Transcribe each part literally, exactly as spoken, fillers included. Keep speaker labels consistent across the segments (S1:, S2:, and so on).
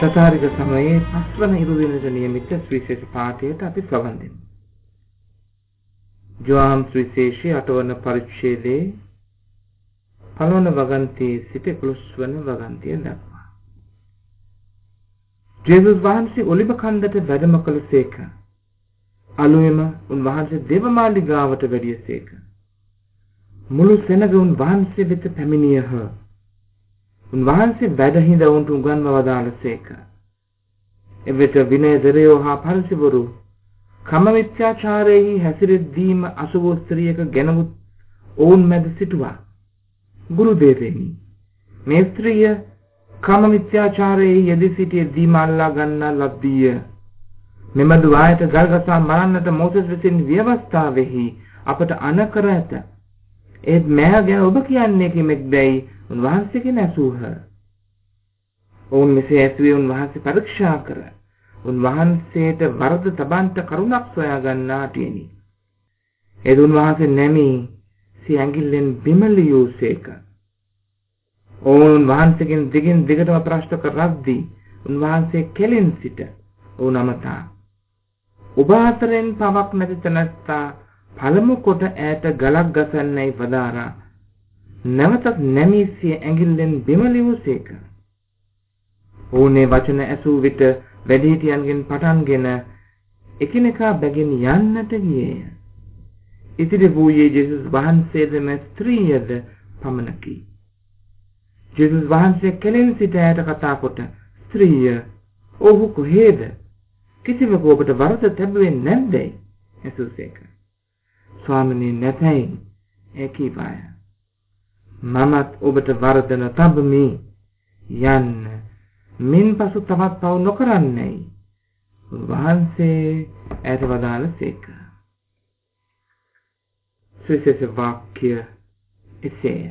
S1: සතාරික සමයේ පස්වන ඉරුදිනට නියමිත සුවිශේෂ පාඨයට අපි සවන් දෙමු. ජෝහන් සුවිශේෂී අටවන පරිච්ඡේදයේ පළවන වගන්තියේ සිට එකොළොස්වන වගන්තිය දක්වා. ජේසුස් වහන්සේ ඔලිව කන්දට වැඩම කළසේක. අලුයම උන්වහන්සේ දේවමාලිගාවට වැඩියසේක. මුළු සෙනග උන්වහන්සේ වෙත පැමිණියහ. උන්වහන්සේ වැඩ හිඳ උන්ට උගන්වා වදාළසේක. එවිට විනයදරයෝ හා පරිසවරු කම මිත්‍යාචාරයෙහි හැසිරෙද්දීම අසුබ ස්ත්‍රියක ගැනවුත් ඔවුන් මැද සිටුවා. ගුරු දේවයනි, මේ ස්ත්‍රිය කම මිත්‍යාචාරයෙහි යෙදී සිටියේදීම අල්ලා ගන්නා ලද්දිය. මෙමදු ආයත ගල්ගසා මරන්නට මෝසෙස් විසින් ව්‍යවස්ථාවෙහි අපට අනකර ඇත. ඒත් මෑ ගැන ඔබ කියන්නේ කෙමෙක් දැයි උන්වහන්සේගෙන් ඇසූහ. ඔවුන් මෙසේ ඇසුවේ උන්වහන්සේ පරීක්ෂා කර උන්වහන්සේට වරද තබන්ට කරුණක් සොයා ගන්නාටියෙනි. ඒ උන්වහන්සේ නැමී සිය ඇඟිල්ලෙන් බිම ලියූසේක. ඔවුන් වහන්සේගෙන් දිගින් දිගටම ප්‍රශ්න කරද්දී උන්වහන්සේ කෙලින් සිට ඔවුන් අමතා ඔබ අතරින් පවක් නැති තැනැත්තා පළමු කොට ඈත ගලක් ගසන්නයි වදාරා නැවතත් නැමී සිය ඇඟිල්ලෙන් බිම ලියූසේක. ඔවුනේ වචන ඇසූ විට වැඩිහිටියන්ගෙන් පටන්ගෙන එකිනෙකා බැගින් යන්නට ගියේය. ඉතිරි වූයේ ජේසුස් වහන්සේද මෙ ස්ත්‍රියද පමණකි. ජේසුස් වහන්සේ කෙලින් සිට ඈත කතා කොට ස්ත්‍රිය, ඔහු කොහේද? කිසිවෙකු ඔබට වරද තැබුවේ නැද්දයි? ඇසූසේක. ස්වාමිනී, නැතයි ඒ කීවාය. මමත් ඔබට වරද නොතබමි. යන්න. මින් පසු තවත් පව් නොකරන්නයි. වහන්සේ ඈත වදාළසේක. සුවිශේෂ වාක්‍ය එසේය.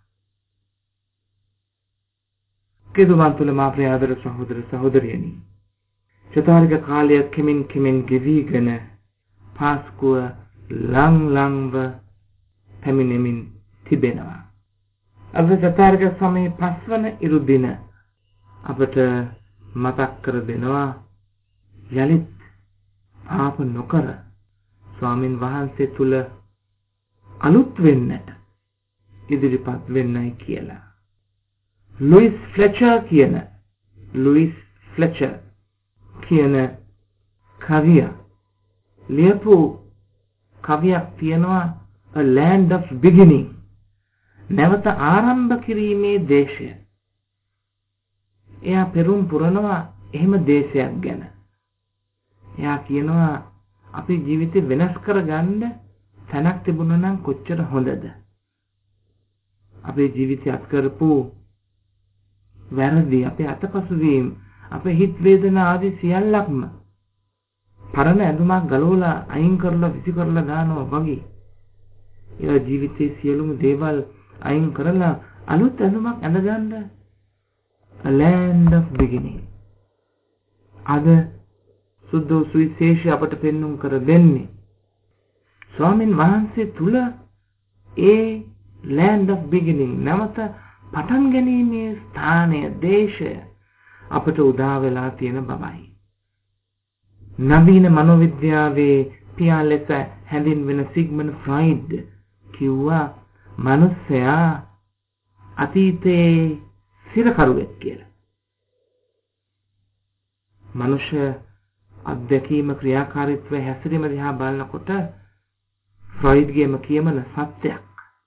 S1: කෙදුමන් තුළ මා ප්‍රිය ආදර සහෝදර සහෝදරියනි, චතුරාර්ය කාලය කෙමින් කෙමින් ගෙවිගෙන පාස්කුව ලං ලංව පැමිණෙමින් තිබෙනවා. අද චතුරාර්ය සමයේ පස්වන ඉරු දින අපට මතක් කර දෙනවා යලිත් පාප නොකර ස්වාමින් වහන්සේ තුල අලුත් වෙන්නට ඉදිරිපත් වෙන්නයි කියලා. ලුයිස් ෆ්ලෙචර් කියන ලුයිස් ෆ්ලෙචර් කියන කවියා ලියපු කවියක් තියෙනවා A Land of Beginning, නැවත ආරම්භ කිරීමේ දේශය. එයා පෙරුම් පුරනවා එහෙම දේශයක් ගැන. එයා කියනවා අපේ ජීවිතේ වෙනස් කරගන්න තැනක් තිබුණා නම් කොච්චර හොඳද? අපේ ජීවිතය අත් කරපු වැරදි, අපේ අතපසු වීම, අපේ හිත් වේදනා ආදී සියල්ලක්ම පරණ ඇඳුමක් ගලවලා අයින් කරලා විසි කරලා දානවා වගේ. ඒ ජීවිතයේ සියලුම දේවල් අයින් කරලා අලුත් ඇඳුමක් ඇඳගන්න A Land of Beginning. අද සුද්ධ සුවිශේෂය අපට පෙන්වුම් කර දෙන්නේ ස්වාමින් වහන්සේ තුල ඒ Land of Beginning, නැවත පටන් ගැනීමේ ස්ථානය, දේශය අපට උදා වෙලා තියෙන බවයි. නවීන මනෝවිද්‍යාවේ පියා ලෙස හැඳින්වෙන සිග්මන්ඩ් ෆ්‍රොයිඩ් කිව්වා මනුස්සයා අතීතයේ සිරකරුවෙක් කියලා. මනුෂ්‍ය අධ්‍යක්ීම ක්‍රියාකාරීත්වය හැසිරීම දිහා බලනකොට ෆ්‍රොයිඩ්ගේම කියමන සත්‍යයක්.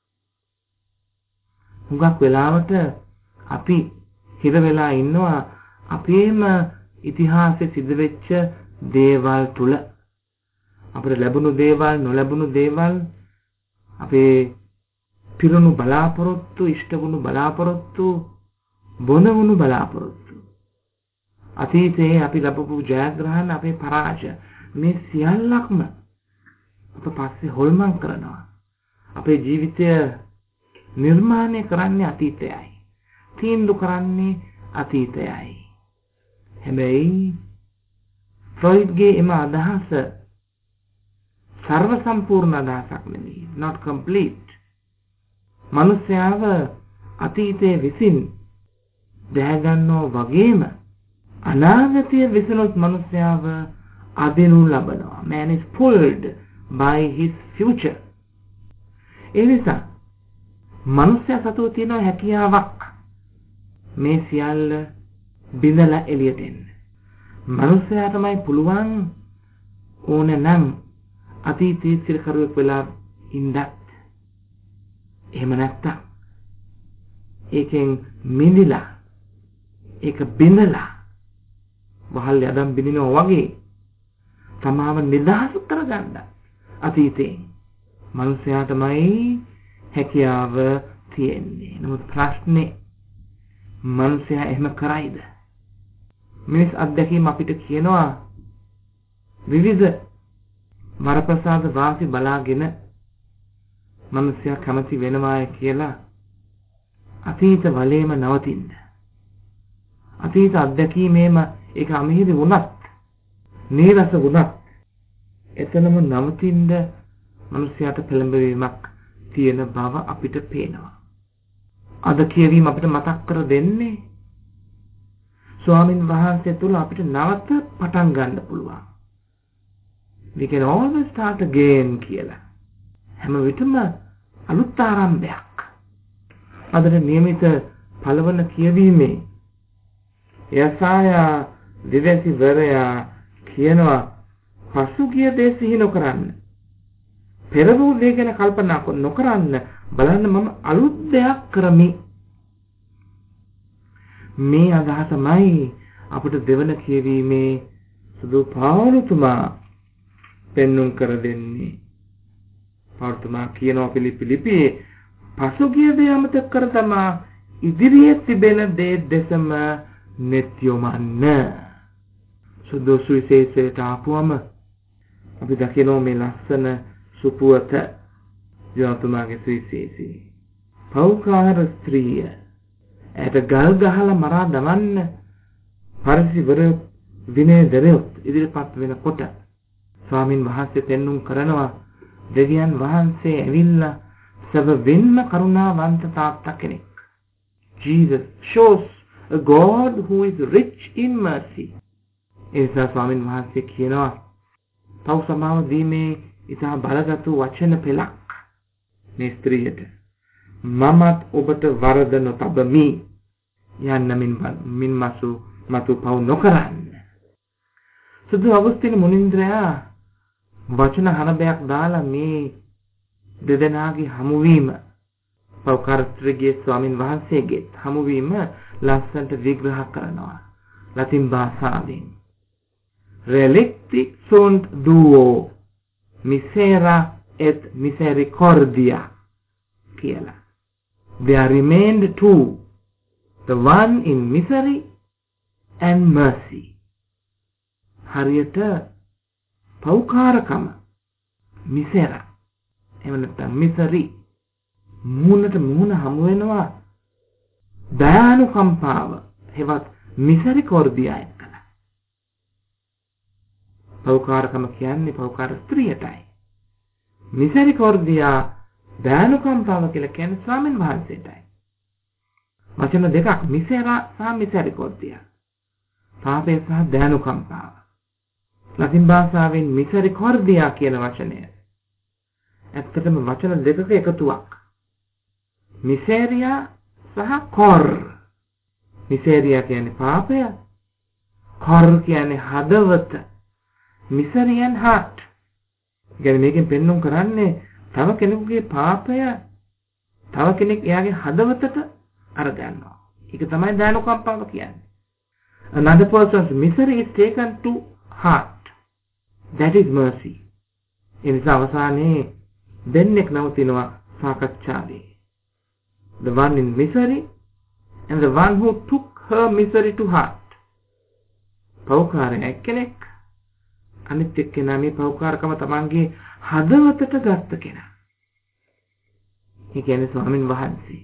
S1: හුඟක් වෙලාවට අපි හිර වෙලා ඉන්නවා අපේම ඉතිහාසයේ සිදුවෙච්ච දේවල් තුල. අපිට ලැබුණු දේවල්, නොලැබුණු දේවල්, අපේ පිරුණු බලාපොරොත්තු, ඉෂ්ට වුණු බලාපොරොත්තු, බොඳ වුණු බලාපොරොත්තු, අතීතයේ අපි ලැබපු ජයග්‍රහණ, අපේ පරාජය, මේ සියල්ලක්ම අප පස්සේ හොල්මන් කරනවා. අපේ ජීවිතය නිර්මාණය කරන්නේ අතීතයයි. තීන්දුව කරන්නේ අතීතයයි. හැබැයි ෆ්‍රොයිඩ්ගේ එම අදහස සර්ව සම්පූර්ණ අදහසක් නෙවෙයි. not complete. මනුස්සයාව අතීතයේ විසින් දැහැගන්නෝ වගේම අනාගතයේ විසුණුත් මනුස්සයාව අදිනු ලබනවා. Man is pulled by his future. ඒ නිසා මනුස්සයා සතුව තියෙන හැකියාවක් මේ සියල්ල බිඳලා එළියට එන්න. මනුස්සයාටමයි පුළුවන් ඕන නම් අතීතයේ සිරකරුවෙක් වෙලා ඉඳත්. එහෙම නැත්තම් ඒකෙන් මිදිලා ඒක බිඳලා වහල් යදම් බිඳිනවා වගේ තමාව නිදහස් කරගන්න අතීතේ මනුස්සයාටමයි හැකියාව තියෙන්නේ. නමුත් ප්‍රශ්නේ මනුස්සයා එහෙම කරයිද? මිනිස් අත්දැකීම් අපිට කියනවා විවිධ වරප්‍රසාද වාසි බලාගෙන මනුස්සයා කැමති වෙනවාය කියලා අතීත වලේම නවතින්න. අතීත අත්දැකීමේම ඒක අමිහිරි වුණත් නීරස වුණත් එතනම නවතින්න මනුස්සයාට පෙළඹවීමක් තියෙන බව අපිට පේනවා. අද කියවීම අපිට මතක් කර දෙන්නේ ස්වාමින් වහන්සේ තුල අපිට නැවත පටන් ගන්න පුළුවන්. We can always start again කියලා. හැම විටම අලුත් ආරම්භයක්. අදට නියමිත පළවන කියවීමේ යසායා දිවසිවරයා කියනවා පසුගිය දේ සිහි නොකරන්න. පෙර වූ දේ ගැන කල්පනා නොකරන්න. බලන්න මම අලුත් දෙයක් කරමි. මේ අදහසමයි අපිට දෙවන කියවීමේ සුදු පාවුලුතුමා පෙන්눔 කර දෙන්නේ. පාවුලුතුමා කියනවා පිළිපි ලිපියේ පසුගිය දේ අමතක කර තමා ඉදිරියේ තිබෙන දේ දෙසම net යොමන්න. සුදු සුවිශේෂයට ආපුවම අපි දකිනවා මේ ලස්සන සුපුවත ජාතුමාගේ සුවිශේෂී පෞකාර ස්ත්‍රිය ඇට ගල් ගහලා මරා දමන්න පරිසිවර විනය දරයොත් ඉදිරිපත් වෙනකොට ස්වාමින් වහන්සේ පෙන්눔 කරනවා දෙවියන් වහන්සේ ඇවිල්ලා සබවින්ම කරුණාවන්ත තාත්තා කෙනෙක්. Jesus shows a God who is rich in mercy. ඒසා ස්වාමින් වහන්සේ කියනවා තව සමාව දීමේ ඉතා බලගත් වචන පෙළක් මේ ස්ත්‍රියට මමත් ඔබට වරද නොතබමි යන්න මින් මින් මසු මතු පව් නොකරන්න. සුදු අගස්තින මුනින්ද්‍රයා වචන හරබයක් දාලා මේ දෙදෙනාගේ හමුවීම පෞකාර ස්ත්‍රියගේ ස්වාමින් වහන්සේගේ හමුවීම ලස්සනට විග්‍රහ කරනවා ලතින් භාෂාවෙන්. Relicti sunt duo, misera et misericordia කියලා. There remained two, the one in misery and mercy. හරියට පෞකාරකම මිසෙරා එහෙම නැත්නම් මිසරි මූණට මූණ හමු වෙනවා දයානුකම්පාව හෙවත් මිසරිකෝර්දියා එක්කලා. පෞකාරකම කියන්නේ පෞකාර ස්ත්‍රියටයි. මිසරිකෝර්දියා දයානුකම්පාව කියලා කියන්නේ ස්වාමීන් වහන්සේටයි. වචන දෙකක් මිසෙරා සහ මිසරිකෝර්දියා. පාපය සහ දයානුකම්පාව. ලතින් භාෂාවෙන් මිසරිකෝර්දියා කියන වචනය ඇත්තටම වචන දෙකක එකතුවක්. මිසේරියා සහ කොර්. මිසේරියා කියන්නේ පාපය, කොර් කියන්නේ හදවත. මිසරියන් heart. කියන්නේ මේකෙන් පෙන්වුම් කරන්නේ තව කෙනෙකුගේ පාපය තව කෙනෙක් එයාගේ හදවතට අරගන්නවා. ඒක තමයි දයානුකම්පාව කියන්නේ. Another person's misery is taken to heart. That is mercy. ඒ නිසා අවසානයේ දෙන්නෙක් නවතිනවා සාකච්ඡාවේ. The one in misery and the one who took her misery to heart. පෞකාරය එක්කෙනෙක් අනිත් එක්කෙනා මේ පෞකාරකම තමන්ගේ හදවතට ගත්ත කෙනා. ඒ කියන්නේ ස්වාමින් වහන්සේ.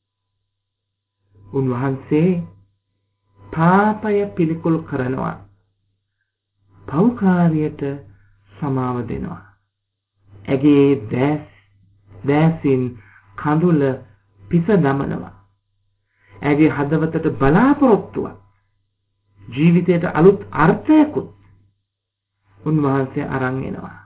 S1: උන්වහන්සේ පාපය පිළිකුල් කරනවා. පෞකාරියට සමාව දෙනවා. ඇගේ දැස් දැසින් කඳුල පිස දමනවා. ඇගේ හදවතට බලාපොරොත්තුවක් ජීවිතයට අලුත් අර්ථයකුත් උන්වහන්සේ අරන් එනවා.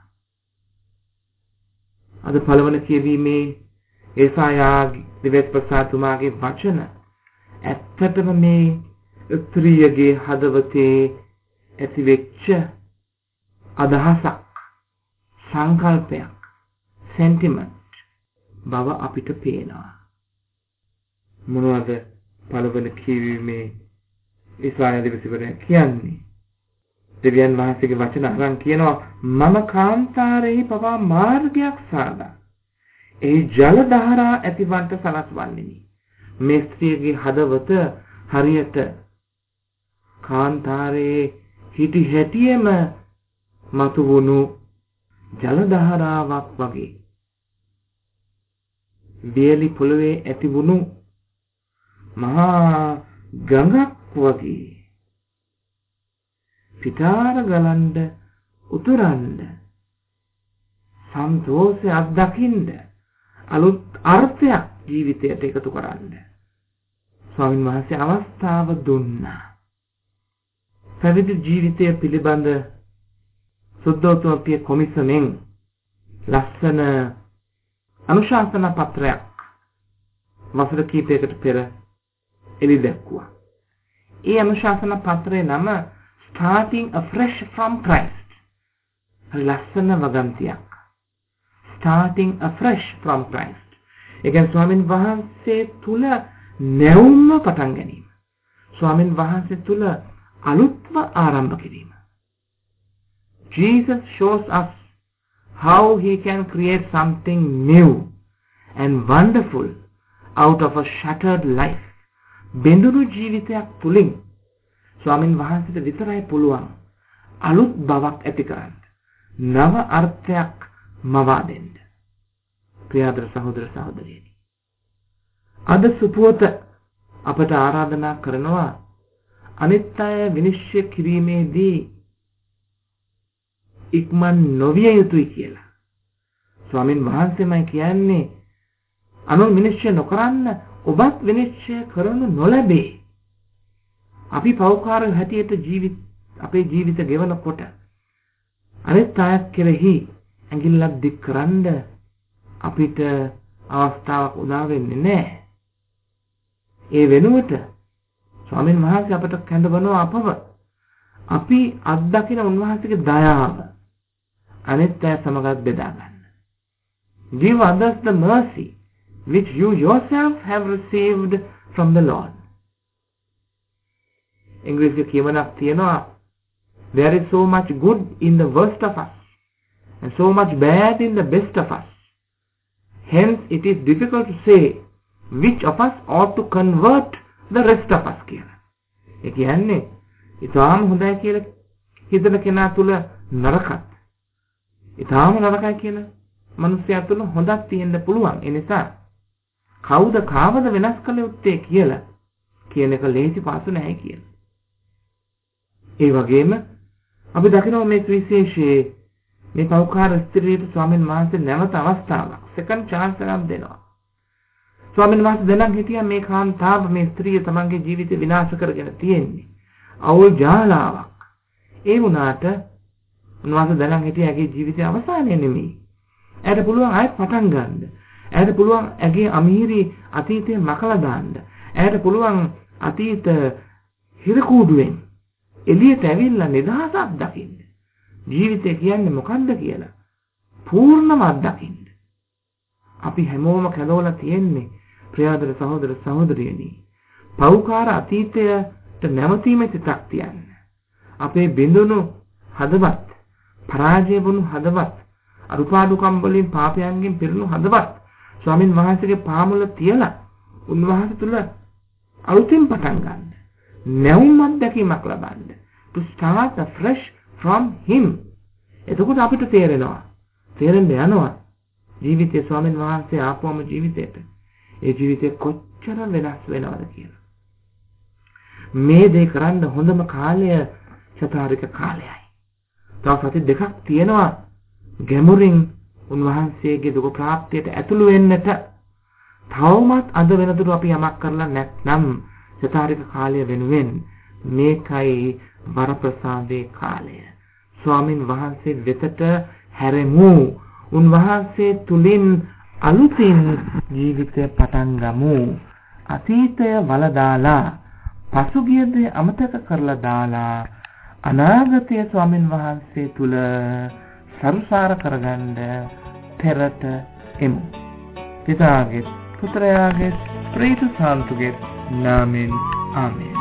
S1: අද පළවන කියවීමේ ඒසායා දිවස් ප්‍රසාතුමාගේ වචන ඇත්තටම මේ ස්ත්‍රියගේ හදවතේ ඇතිවෙච්ච අදහසක්, සංකල්පයක්, සෙන්ටිමන්ට් බව අපිට පේනවා. මොනවද පළවන කියවීමේ ඒසායා දිවසිවරයා කියන්නේ? දෙවියන් වහන්සේගේ වචන අරන් කියනවා මම කාන්තාරෙහි පවා මාර්ගයක් සාදා එහි ජල දහරා ඇතිවන්ට සලස්වන්නෙමි. මේ ස්ත්‍රියගේ හදවත හරියට කාන්තාරයේ හිටි හැටියෙම මතු වුණු ජල දහරාවක් වගේ. වියලි පොළවේ ඇති වුණු මහා ගඟක් වගේ. පිටාර ගලන්ඩ උතුරන්ඩ සන්තෝෂය අත්දකින්න අලුත් අර්ථයක් ජීවිතයට එකතු කරන්න ස්වාමීන් වහන්සේ අවස්ථාව දුන්නා. පැවිදි ජීවිතය පිළිබඳ සුද්ධෝතම කොමිසමෙන් ලස්සන අනුශාසනා පත්‍රයක් වසර කිහිපයකට පෙර එළි දැක්වුවා. ඒ අනුශාසනා පත්‍රයේ නම Starting afresh from Christ. ලස්සන වගන්තියක්. Starting afresh from Christ. ඒ කියන්නේ ස්වාමීන් වහන්සේ තුල නැවුම්ම පටන් ගැනීම. ස්වාමීන් වහන්සේ තුල අලුත්ව ආරම්භ කිරීම. Jesus shows us how he can create something new and wonderful out of a shattered life. බෙඳුණු ජීවිතයක් තුලින් ස්වාමීන් වහන්සේට විතරයි පුළුවන් අලුත් බවක් ඇති කරන්න. නව අර්ථයක් මවා දෙන්න. ප්‍රියාදර සහෝදර සහෝදරියනි. අද සුපුවත අපට ආරාධනා කරනවා අනිත් අය විනිශ්චය කිරීමේදී ඉක්මන් නොවිය යුතුයි කියලා. ස්වාමීන් වහන්සේමයි කියන්නේ අනුන් විනිශ්චය නොකරන්න ඔබත් විනිශ්චය කරනු නොලැබේ. අපි පෞකාර හැටියට ජීවිත අපේ ජීවිත ගෙවනකොට අනිත් අයත් කෙරෙහි ඇඟිල්ලක් දික් කරන්න අපිට අවස්ථාවක් උදා වෙන්නේ නැහැ. ඒ වෙනුවට ස්වාමීන් වහන්සේ අපට කැඳවනවා අපව අපි අත්දකින උන්වහන්සේගේ දයාව අනිත් අය සමගත් බෙදා ගන්න. Give others the mercy which you yourself have received from the Lord. ඉංග්‍රීසි කියවනක් තියෙනවා there is so much good in the worst of us and so much bad in the best of us. Hence it is difficult to say which of us ought to convert the rest of us කියලා. ඒ කියන්නේ ඊටාම හොඳයි කියලා හිතන කෙනා තුල නරකත් ඊටාම නරකයි කියන මනුස්සයා තුල හොඳක් තියෙන්න පුළුවන්. ඒ නිසා කවුද කාවද වෙනස් කළ යුත්තේ කියලා කියන එක ලේසි පාසු නැහැ කියලා. ඒ වගේම අපි දකිනවා මේ විශේෂයේ මේ පෞකාර ස්ත්‍රියට ස්වාමීන් වහන්සේ නැවත අවස්ථාවක් second chance එකක් දෙනවා. ස්වාමීන් වහන්සේ දැනන් හිටියා මේ කාන්තාව මේ ස්ත්‍රිය තමන්ගේ ජීවිතය විනාශ කරගෙන තියෙන්නේ. අවුල් ජාලාවක්. ඒ වුණාට උන්වහන්සේ දැනන් හිටියා ඇගේ ජීවිතය අවසානය නෙමෙයි. ඇයට පුළුවන් ආයෙත් පටන් ගන්න. ඇයට පුළුවන් ඇගේ අමීරි අතීතය මකලා දාන්න. ඇයට පුළුවන් අතීත හිරකූඩුවෙන් එළියට ඇවිල්ලා නිදහසක් දකින්න. ජීවිතය කියන්නේ මොකක්ද කියලා පූර්ණව අත්දකින්න. අපි හැමෝම කැදවලා තියෙන්නේ ප්‍රියාදර සහෝදර සහෝදරියනි. පෞකාර අතීතයට නැවතීමේ සිතක් තියන්න. අපේ බිඳුණු හදවත්, පරාජය වුණු හදවත්, අරුපාදුකම් වලින් පාපයන්ගෙන් පිරුණු හදවත් ස්වාමින් වහන්සේගේ පාමුල තියලා උන්වහන්සේ තුල අලුතින් පටන් ගන්න. නැවුම් අත්දැකීමක් ලබන්න. To start afresh from him. එතකොට අපිට තේරෙනවා. තේරෙන්න යනවා. ජීවිතය ස්වාමීන් වහන්සේ ආපුවම ජීවිතයට ඒ ජීවිතය කොච්චර වෙනස් වෙනවද කියලා. මේ දේ කරන්න හොඳම කාලය චතුරාර්ය කාලයයි. තව සති දෙකක් තියෙනවා ගැඹුරින් උන්වහන්සේගේ දුක ප්‍රාප්තියට ඇතුළු වෙන්නට. තවමත් අද වෙනතුරු අපි යමක් කරලා නැත්නම් චතුරාර්ය කාලය වෙනුවෙන් මේකයි වරප්‍රසාදේ කාලය. ස්වාමින් වහන්සේ වෙතට හැරෙමු. උන්වහන්සේ තුලින් අලුතින් ජීවිතය පටන් ගමු. අතීතය වලදාලා පසුගිය දේ අමතක කරලා දාලා අනාගතය ස්වාමින් වහන්සේ තුල සරුසාර කරගන්න පෙරට එමු. පිතාගේ පුත්‍රයාගේ ප්‍රේත සාන්තුගේ නාමෙන් ආමේන්.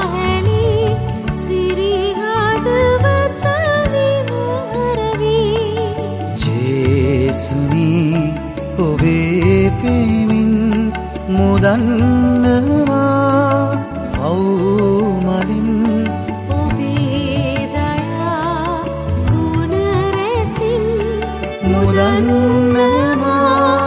S2: Thank you. ඔබේ පෙමින් මුදන්නවා අවුමලින්
S3: ඔබේ දයා ගුණ රැසින්
S2: මුදන්නවා